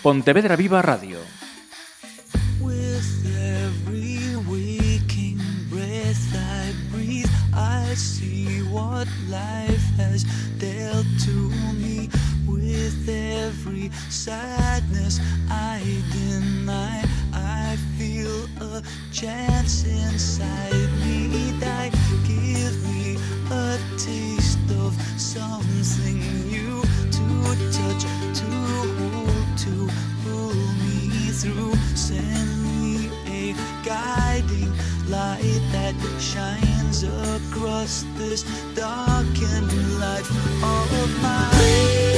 Pontevedra Viva Radio. With every waking breath I breathe, I see what life has dealt to me. With every sadness I deny, I feel a chance inside me that give me a taste of something new to touch, to hold, to pull me through. Send me a guiding light that shines across this darkened life of mine.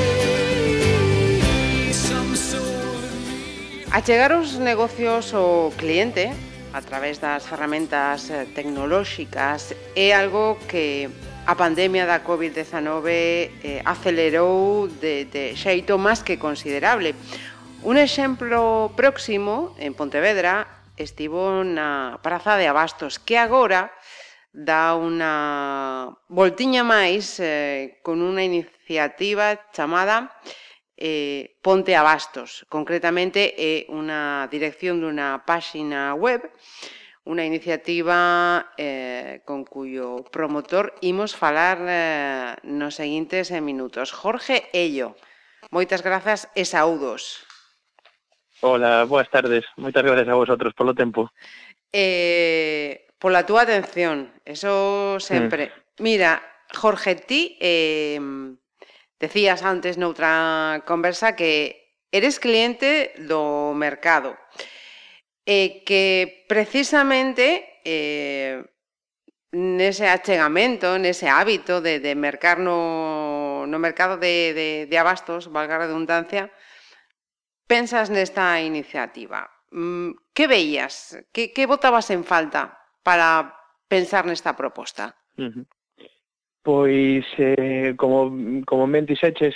Achegar os negocios ao cliente a través das ferramentas tecnolóxicas é algo que a pandemia da COVID-19 acelerou de xeito máis que considerable. Un exemplo próximo, en Pontevedra, estivo na Praza de Abastos, que agora dá unha voltiña máis con unha iniciativa chamada Ponte Abastos. Concretamente é unha dirección dunha páxina web, unha iniciativa con cuyo promotor imos falar nos seguintes minutos. Jorge Ello, moitas grazas e saúdos. Hola, boas tardes. Moitas gracias a vosotros polo tempo. Pola túa atención, eso sempre. Mira, Jorge, ti decías antes noutra conversa que eres cliente do mercado e que precisamente nese achegamento, nese hábito de mercar no mercado de abastos, valga a redundancia, pensas nesta iniciativa. Que veías? Que botabas en falta para pensar nesta proposta? Pois, como ben dixeches,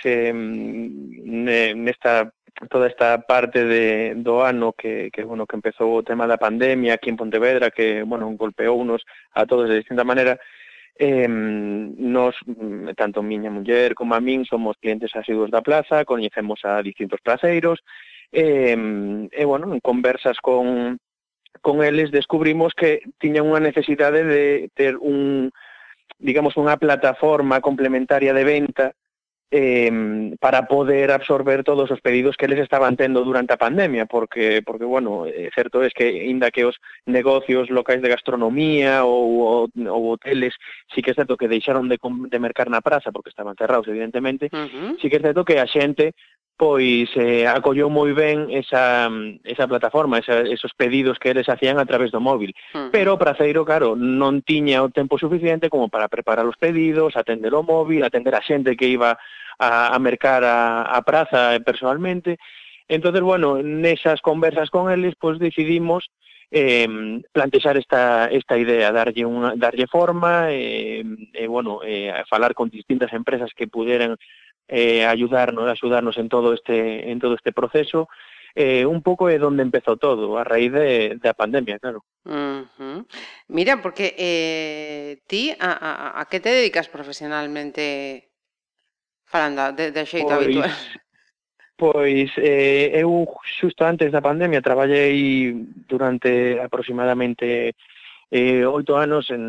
nesta toda esta parte do ano que empezou o tema da pandemia aquí en Pontevedra, que, golpeounos a todos de distinta maneira, nos, tanto miña muller como a min, somos clientes asiduos da plaza, coñecemos a distintos placeiros, en conversas con eles descubrimos que tiñan unha necesidade de ter unha plataforma complementaria de venta para poder absorber todos os pedidos que eles estaban tendo durante a pandemia, porque certo é que, inda que os negocios locais de gastronomía ou hoteles, sí que é certo que deixaron de mercar na praza porque estaban cerrados, evidentemente, sí que é certo que a xente pois acolleu moi ben esa plataforma, esos pedidos que eles hacían a través do móvil. Pero o praceiro, claro, non tiña o tempo suficiente como para preparar os pedidos, atender o móvil, atender a xente que iba a mercar a praza personalmente. Entonces, nesas conversas con eles, pois decidimos plantexar esta idea, darlle forma, falar con distintas empresas que puderan axudarnos en todo este proceso. Un pouco é onde empezou todo, a raíz da pandemia, claro. Mira, porque ti a que te dedicas profesionalmente, falando de xeito habitual? Pois eu xusto antes da pandemia traballei durante aproximadamente 8 anos en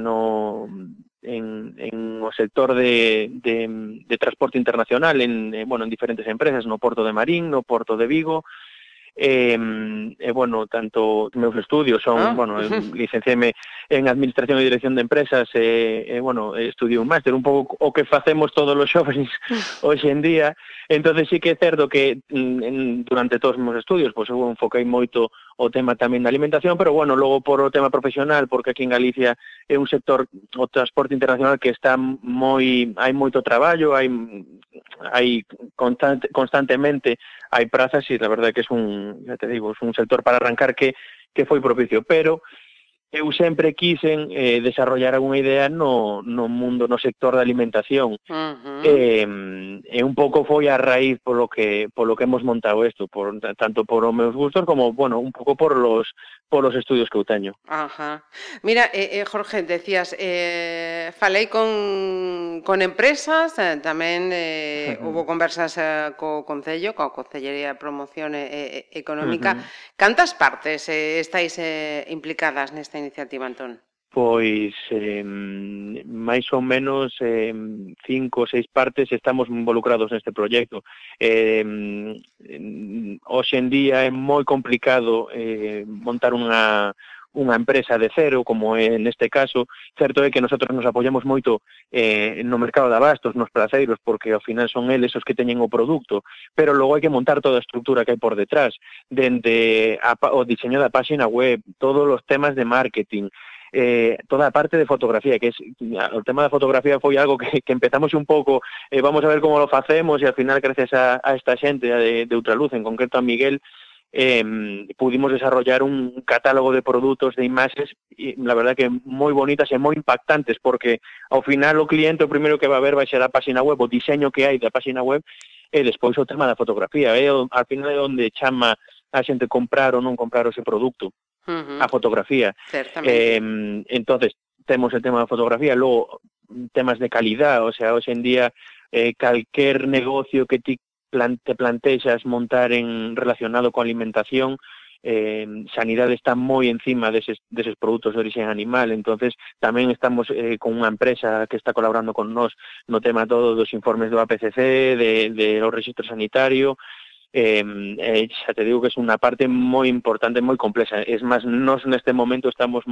o sector de transporte internacional en diferentes empresas, no Porto de Marín, no Porto de Vigo, tanto meus estudios son, licenciéme en Administración e Dirección de Empresas, estudiei un máster, un pouco o que facemos todos os xóvenes hoxe en día. Entonces sí que é certo que durante todos os meus estudios pois eu enfoquei moito o tema tamén da alimentación, pero logo por o tema profesional, porque aquí en Galicia é un sector, o transporte internacional, que está hai moito traballo, hai constantemente hai prazas, e a verdade que é un sector para arrancar que foi propicio, pero eu sempre quisen desarrollar algunha idea no sector da alimentación. E un pouco foi a raíz polo que hemos montado isto, tanto por os meus gustos como, un pouco por polos estudios que eu teño. Ajá. Mira, Jorge, decías, falei con empresas, tamén houve conversas co Concello, coa Concellería de Promoción Económica. Cantas partes estáis implicadas nesta iniciativa, Antón? Pois máis ou menos 5 ou 6 partes estamos involucrados neste proxecto. Hoxe en día é moi complicado montar unha empresa de cero, como é neste caso. Certo é que nosotros nos apoyamos moito no mercado de abastos, nos praceiros, porque ao final son eles os que teñen o produto, pero logo hai que montar toda a estructura que hai por detrás, dende o diseño da páxina web, todos os temas de marketing, toda a parte de fotografía, que o tema da fotografía foi algo que empezamos un pouco, vamos a ver como lo facemos, e al final gracias a esta xente de Ultraluz, en concreto a Miguel, pudimos desarrollar un catálogo de produtos, de imaxes, e la verdad que moi bonitas e moi impactantes, porque ao final o cliente o primeiro que va a ver vai ser a páxina web, o diseño que hai da páxina web, e despois o tema da fotografía, al final é onde chama a xente comprar ou non comprar ese produto. A fotografía. Entonces, temos el tema da fotografía, logo temas de calidad, o sea, hoxe en día calquer negocio que ti te plantexas montar relacionado con alimentación, Sanidade está moi encima deses produtos de origen animal. Entonces tamén estamos con unha empresa que está colaborando con nós no tema todo dos informes do APCC, de o registro sanitario. Xa te digo que é unha parte moi importante, moi complexa. Es máis, nós neste momento estamos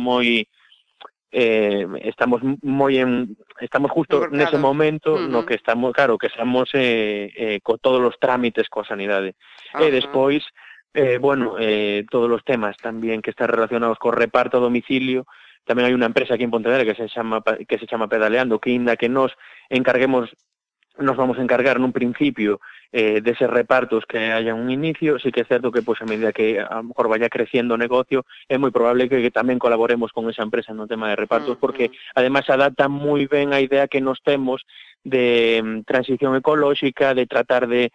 justo nese momento no que estamos, claro, que estamos con todos os trámites coa sanidade. E despois, todos os temas tamén que están relacionados co reparto a domicilio. Tamén hai unha empresa aquí en Pontevedra que se chama Pedaleando, que inda que nos vamos a encargar nun principio deses repartos que haya un inicio. Sí que é certo que pois a medida que a lo mejor vaya creciendo o negocio, é moi probable que tamén colaboremos con esa empresa no tema de repartos, porque además adapta moi ben a idea que nos temos de transición ecolóxica, de tratar de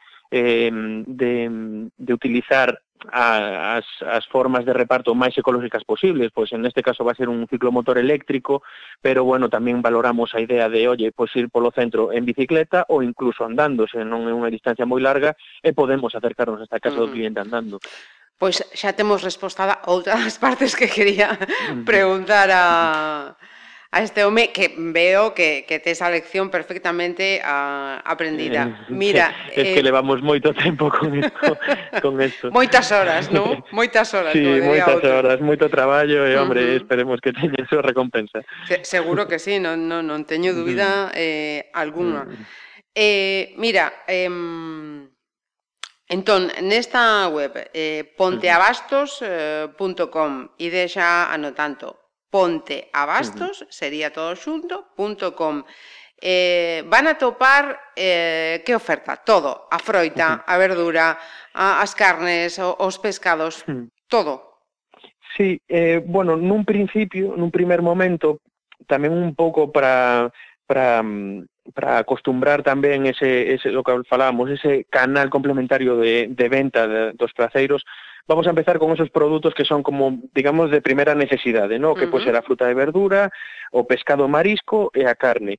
utilizar as formas de reparto máis ecolóxicas posibles. Pois en este caso va a ser un ciclomotor eléctrico, pero bueno, tamén valoramos a idea de, pois ir polo centro en bicicleta ou incluso andando, se non é unha distancia moi larga, e podemos acercarnos hasta a casa do cliente andando. Pois xa temos respostada outra das partes que quería preguntar a este home, que veo que tes a lección perfectamente aprendida. Mira, es que levamos moito tempo con isto. Moitas horas, non? Moitas horas. Sí, moitas horas, moito traballo e, hombre, esperemos que teña a súa recompensa. Seguro que sí, non teño dúbida alguna. Mira, entón, nesta web, ponteabastos.com, e deixa anotando, ponteabastos, sería todo xunto.com. Van a topar que oferta? Todo, a froita, a verdura, as carnes, os pescados, todo. Sí, nun primer momento, tamén un pouco para acostumbrar tamén ese lo que falábamos, ese canal complementario de venta dos praceiros, vamos a empezar con esos produtos que son como, digamos, de primera necesidade, ¿no? Que pode ser a fruta e verdura, o pescado, marisco e a carne.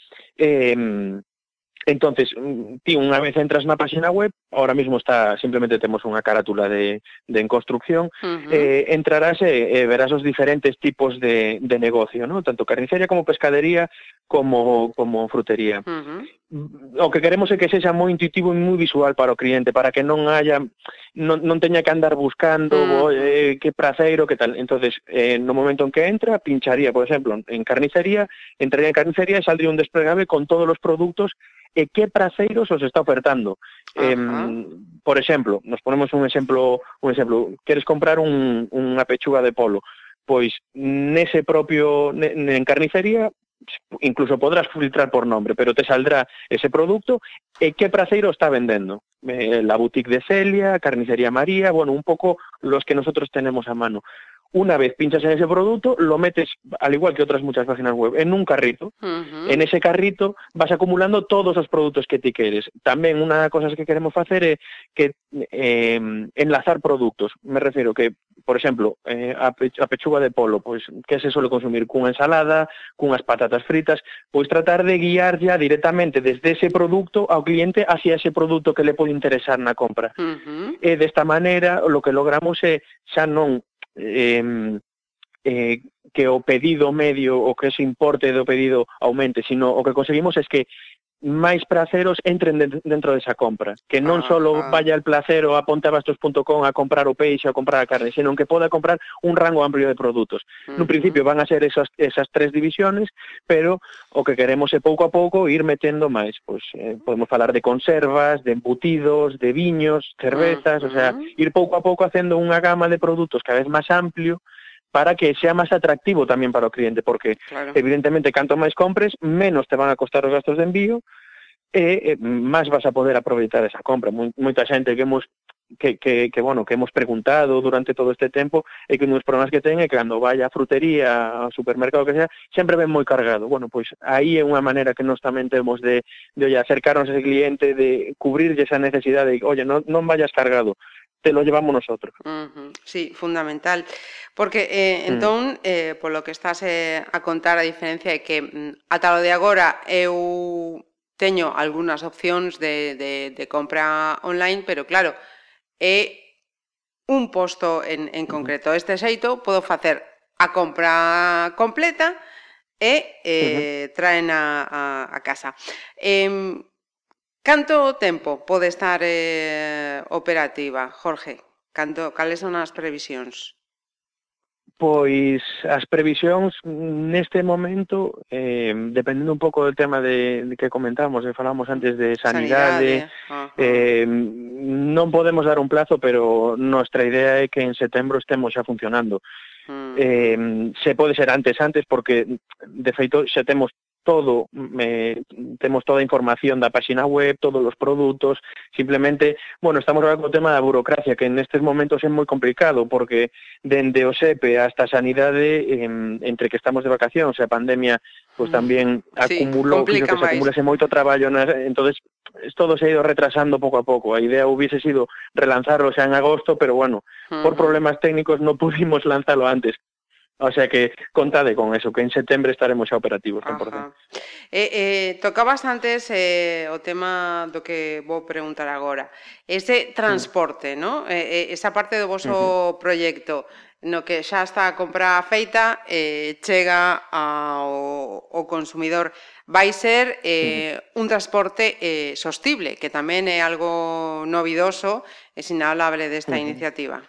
Entonces, ti unha vez entras na página web, ahora mismo simplemente temos unha carátula en construcción, entrarás e verás os diferentes tipos de negocio, ¿no? Tanto carnicería como pescadería como frutería. O que queremos é que sexa moi intuitivo e moi visual para o cliente, para que non teña que andar buscando que praceiro, que tal. Entonces, no momento en que entra, pincharía, por exemplo, en carnicería, entraría en carnicería e saldría un desplegable con todos os produtos e que praceiros os está ofertando. Por exemplo, nos ponemos un exemplo, queres comprar unha pechuga de polo, pois nese propio, en carnicería, incluso podrás filtrar por nombre, pero te saldrá ese produto e que praceiro está vendendo. La boutique de Celia, Carnicería María, un pouco los que nosotros tenemos a mano. Una vez pinchas en ese producto, lo metes, al igual que otras muchas páginas web, en un carrito. En ese carrito vas acumulando todos os produtos que ti queres. Tamén unha das cosas que queremos facer é que enlazar produtos. Me refiero que por exemplo, a pechuga de polo, pois que se suele consumir cunha ensalada, cunhas patatas fritas, pois tratar de guiar ya directamente desde ese produto ao cliente hacia ese produto que le pode interesar na compra. E desta maneira, o que logramos é xa non que o pedido medio, o que ese importe do pedido aumente, sino o que conseguimos é que máis placeros entren dentro desa compra, que non só vaya al placero a ponteabastos.com a comprar o peixe, a comprar a carne, senón que poda comprar un rango amplio de produtos. No principio van a ser esas 3 divisiones, pero o que queremos é pouco a pouco ir metendo máis, pois podemos falar de conservas, de embutidos, de viños, cervezas, o sea, ir pouco a pouco facendo unha gama de produtos cada vez máis amplio para que sea máis atractivo tamén para o cliente, porque evidentemente canto máis compres, menos te van a costar os gastos de envío e máis vas a poder aproveitar esa compra. Moita xente que hemos preguntado durante todo este tempo e que un dos problemas que ten é que cando vai á frutería, ao supermercado que sea, sempre ven moi cargado. Bueno, pois aí é unha maneira que nós tamén temos de acercarnos a ese cliente, de cubrirlle esa necesidade de, oye, non vayas cargado, te lo llevamos nosotros. Sí, fundamental. Porque, entón, polo que estás a contar, a diferencia é que ata o de agora eu teño algunhas opcións de compra online, pero claro, é un posto en concreto. Este xeito, podo facer a compra completa e traen a casa. Canto tempo pode estar operativa, Jorge? Cales son as previsións? Pois as previsións neste momento, dependendo un pouco do tema de que comentamos, falamos antes de sanidade, non podemos dar un plazo, pero nosa idea é que en setembro estemos xa funcionando. Se pode ser antes, porque de feito xa temos todo, temos toda a información da páxina web, todos os produtos, simplemente, estamos agora co tema da burocracia, que nestes momentos é moi complicado, porque dende o SEPE hasta a sanidade, entre que estamos de vacacións e a pandemia, pois tamén acumulase moito traballo, entonces todo se ha ido retrasando pouco a pouco. A idea hubiese sido relanzarlo xa en agosto, pero por problemas técnicos non pudimos lanzarlo antes. O sea que contade con eso, que en setembro estaremos xa operativos 100%. Tocabas antes o tema do que vou preguntar agora. Ese transporte, ¿no? Esa parte do voso proxecto no que xa está a compra feita, chega ao consumidor. Vai ser un transporte sostible, que tamén é algo novidoso e sinalable desta iniciativa.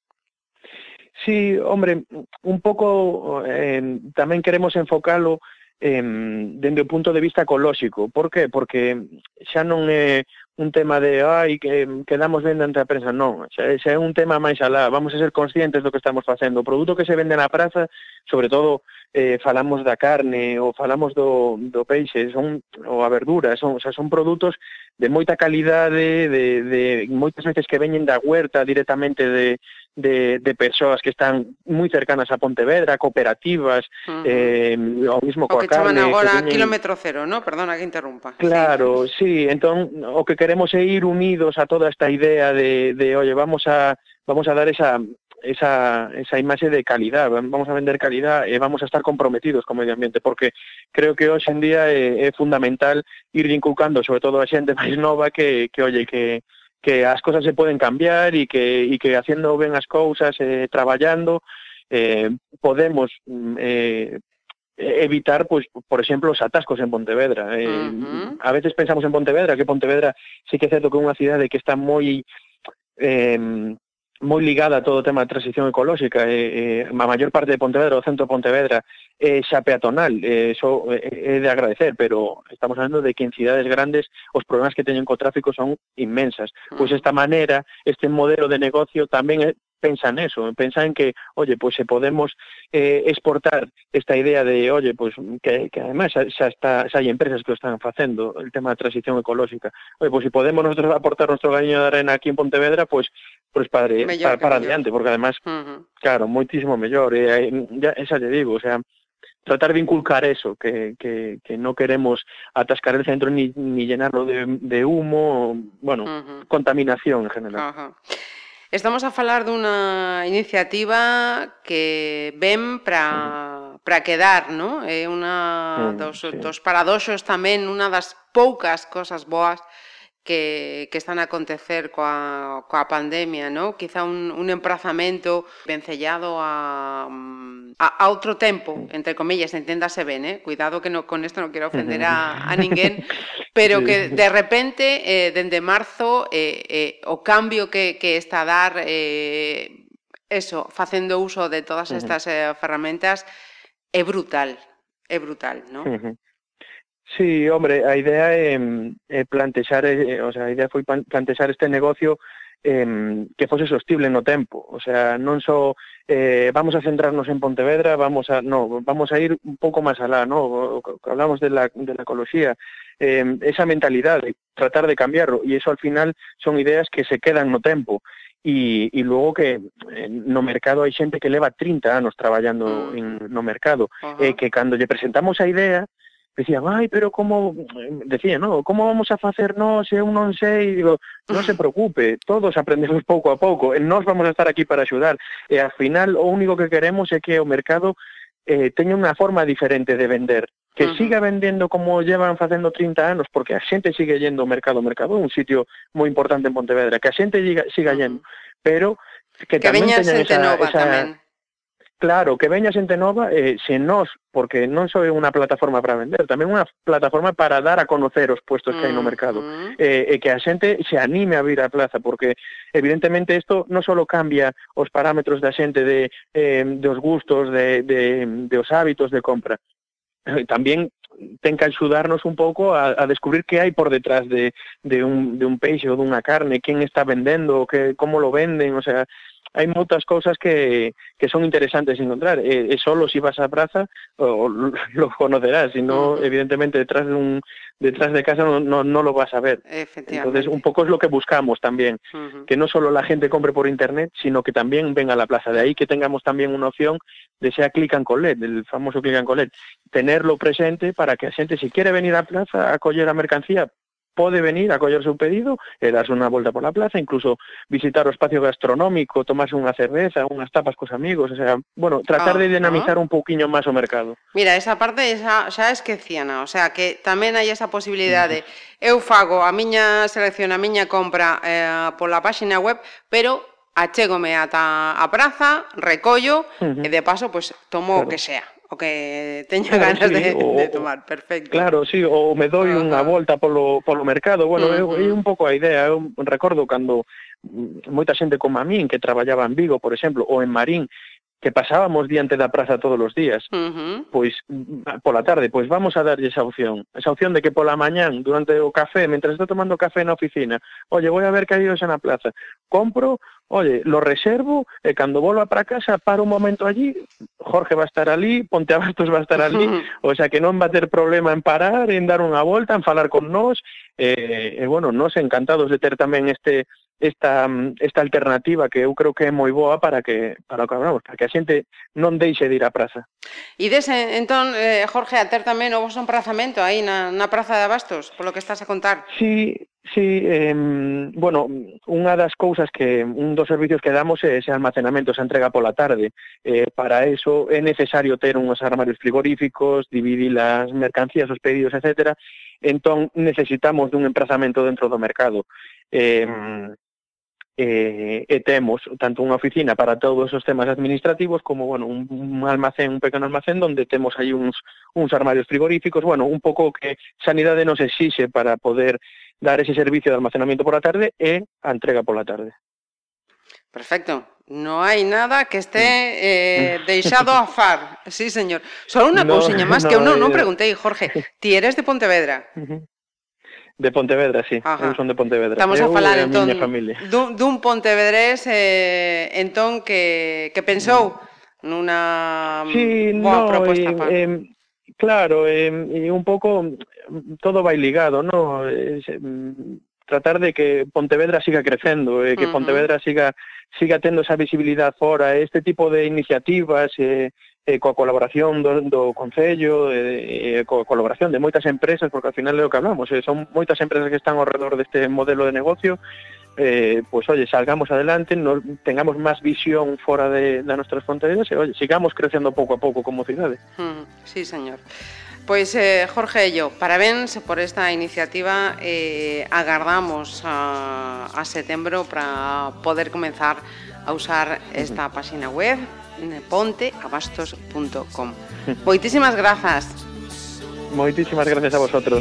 Sí, hombre, un pouco tamén queremos enfocalo dende o punto de vista ecolóxico. Por qué? Porque xa non é un tema de que quedamos vendo ante a prensa, non, xa é un tema máis alá, vamos a ser conscientes do que estamos facendo. O produto que se vende na praza, sobre todo falamos da carne ou falamos do peixe, ou a verdura, son produtos de moita calidade, de moitas veces que veñen da huerta directamente de persoas que están moi cercanas a Pontevedra, cooperativas, o mismo coa carne. O que chaman agora kilómetro cero, ¿no? Perdona que interrumpa. Claro, sí, entón o que queremos é ir unidos a toda esta idea de oye, vamos a dar esa imaxe de calidad, vamos a vender calidad e vamos a estar comprometidos co medio ambiente, porque creo que hoxe en día é fundamental ir inculcando, sobre todo a xente máis nova, que as cosas se poden cambiar e que haciendo ben as cousas, traballando, podemos evitar, pois, por exemplo, os atascos en Pontevedra. A veces pensamos en Pontevedra, que Pontevedra sí que é certo que é unha cidade que está moi ligada a todo o tema de transición ecolóxica. A maior parte de Pontevedra, o centro de Pontevedra, é xa peatonal, eso é de agradecer, pero estamos hablando de que en cidades grandes os problemas que teñen co tráfico son inmensas. Pois esta maneira, este modelo de negocio tamén pensa neso, pensa en que, oye, pois se podemos exportar esta idea de, oye, pois que además xa hai empresas que lo están facendo, el tema da transición ecolóxica. Oye, pois se podemos nosotros aportar nuestro granito de arena aquí en Pontevedra, pois para adiante, porque además, claro, moitísimo mellor, esa lle digo, o sea, tratar de inculcar eso, que no queremos atascar el centro ni llenarlo de humo, contaminación en general. Estamos a falar dunha iniciativa que ven para quedar, non? É unha dos paradoxos tamén, unha das poucas cosas boas que están a acontecer coa pandemia, non? Quizá un emprazamento vencellado a outro tempo, entre comillas, enténdase ben, cuidado que con isto non quero ofender a ninguén, pero que de repente, dende marzo, o cambio que está a dar, facendo uso de todas estas ferramentas, é brutal, non? Sí, hombre, a idea é plantexar, o sea, a idea foi plantexar este negocio que fose sostible no tempo, o sea, non só vamos a centrarnos en Pontevedra, vamos a ir un pouco máis alá, no? Hablamos de la ecoloxía, esa mentalidade, tratar de cambiarlo, e eso al final son ideas que se quedan no tempo, e logo que no mercado hai xente que leva 30 anos traballando no mercado, que cando lle presentamos a idea, decían, pero como, decía, no, como vamos a facer nós, eu non sei, digo, non se preocupe, todos aprendemos pouco a pouco, e nós vamos a estar aquí para axudar, e ao final o único que queremos é que o mercado teña unha forma diferente de vender, que siga vendendo como llevan facendo 30 anos, porque a xente sigue yendo ao mercado é un sitio moi importante en Pontevedra, que a xente siga yendo, pero que tamén veña teñan xente nova tamén. Claro, que veña xente nova, se nós, porque non só é unha plataforma para vender, tamén unha plataforma para dar a conocer os puestos que hai no mercado, e que a xente se anime a vir á plaza, porque evidentemente isto non só cambia os parámetros da xente dos gustos, dos hábitos de compra, tamén ten que axudarnos un pouco a descubrir que hai por detrás de un peixe ou dunha carne, quen está vendendo, como lo venden, o sea, hai moitas cousas que son interesantes encontrar, e solo si vas á praza lo conocerás, si no, evidentemente detrás de casa no lo vas a ver. Entonces un poco es lo que buscamos también, que no solo la gente compre por internet, sino que también venga a la plaza, de ahí que tengamos también una opción de sea click and collect, el famoso click and collect, tenerlo presente para que a xente, si quiere venir á plaza a coller a mercancía, pode venir a coller o seu pedido e darse unha volta pola plaza, incluso visitar o espacio gastronómico, tomarse unha cerveza, unhas tapas cos amigos, o sea, bueno, tratar de dinamizar un pouquiño máis o mercado. Mira, esa parte xa esquecíana, o sea, que tamén hai esa posibilidade. Eu fago a miña selección, a miña compra pola páxina web, pero achégome ata a praza, recollo e de paso, pues, tomo o que sea. O que teña ganas de tomar, perfecto. Claro, sí, ou me doi unha volta polo mercado, bueno, é un pouco a idea, eu recordo cando moita xente como a min, que traballaba en Vigo, por exemplo, ou en Marín, que pasábamos diante da praza todos os días, pois, pola tarde, pois vamos a darlle esa opción de que pola mañán, durante o café, mentre estou tomando café na oficina, oye, voy a ver que hai hoxe na plaza, compro, oye, lo reservo, e cando volva para casa, paro un momento allí, Jorge va a estar ali, Ponteabastos va a estar ali, o sea que non va a ter problema en parar, en dar unha volta, en falar con nós, e bueno, nós encantados de ter tamén esta alternativa que eu creo que é moi boa para que a xente non deixe de ir á praza. E entón, Jorge, a ter tamén o vosso emprazamento aí na praza de Abastos, polo que estás a contar. Sí, bueno, unha das cousas un dos servicios que damos é ese almacenamento, esa entrega pola tarde. Para eso é necesario ter uns armarios frigoríficos, dividir as mercancías, os pedidos, etcétera. Entón necesitamos dun emprazamento dentro do mercado. E temos tanto unha oficina para todos os temas administrativos como, bueno, un pequeno almacén onde temos aí uns armarios frigoríficos, bueno, un pouco que Sanidade nos exixe para poder dar ese servicio de almacenamiento por la tarde e a entrega por la tarde. Perfecto. No hai nada que este deixado a far. Sí, señor. Só unha cousiña máis que eu non preguntei, Jorge. Ti eres de Pontevedra? De Pontevedra, sí. Eu son de Pontevedra. Estamos a falar, entón, dun pontevedrés, entón, que pensou nunha boa proposta para... Claro, e un pouco todo vai ligado, ¿no? Tratar de que Pontevedra siga crecendo, que Pontevedra siga tendo esa visibilidade fora, este tipo de iniciativas, coa colaboración do Concello, coa colaboración de moitas empresas, porque ao final é o que hablamos, son moitas empresas que están ao redor deste modelo de negocio, pues oye, salgamos adelante, tengamos máis visión fora de nuestras fronteiras e, oye, sigamos crecendo pouco a pouco como cidade. Sí, señor. Pois, Jorge Ello, parabéns por esta iniciativa. Agardamos a setembro para poder comenzar a usar esta página web, ponteabastos.com. Moitísimas grazas. Moitísimas gracias a vosotros.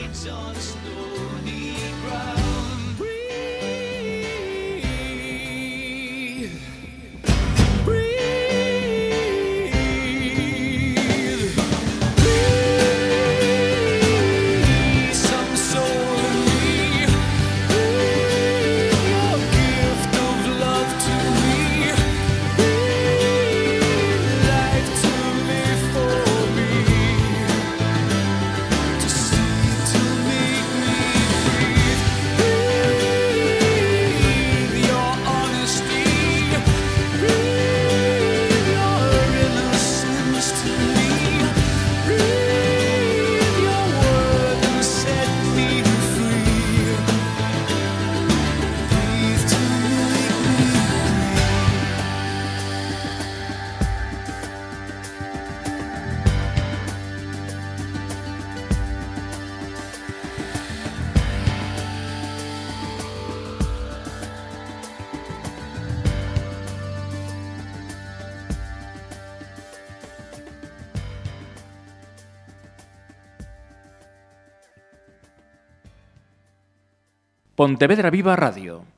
Pontevedra Viva Radio.